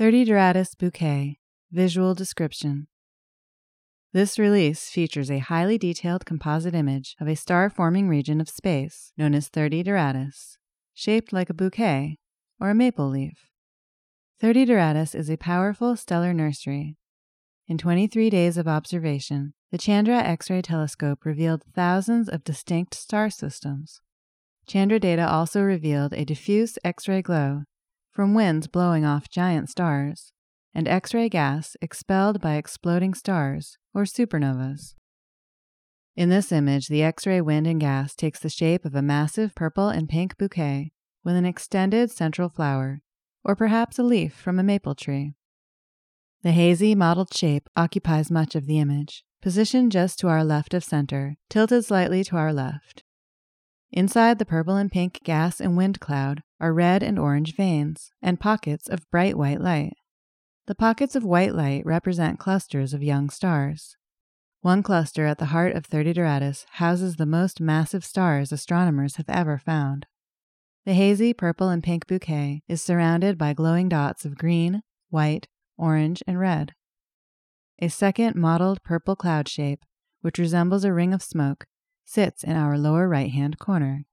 30 Bouquet Visual Description. This release features a highly detailed composite image of a star-forming region of space known as 30 Doradus, shaped like a bouquet or a maple leaf. 30 Doradus is a powerful stellar nursery. In 23 days of observation, the Chandra X-ray telescope revealed thousands of distinct star systems. Chandra data also revealed a diffuse X-ray glow from winds blowing off giant stars and X-ray gas expelled by exploding stars, or supernovas. In this image, the X-ray wind and gas takes the shape of a massive purple and pink bouquet with an extended central flower, or perhaps a leaf from a maple tree. The hazy, mottled shape occupies much of the image, positioned just to our left of center, tilted slightly to our left. Inside the purple and pink gas and wind cloud are red and orange veins and pockets of bright white light. The pockets of white light represent clusters of young stars. One cluster at the heart of 30 Doradus houses the most massive stars astronomers have ever found. The hazy purple and pink bouquet is surrounded by glowing dots of green, white, orange, and red. A second mottled purple cloud shape, which resembles a ring of smoke, sits in our lower right-hand corner.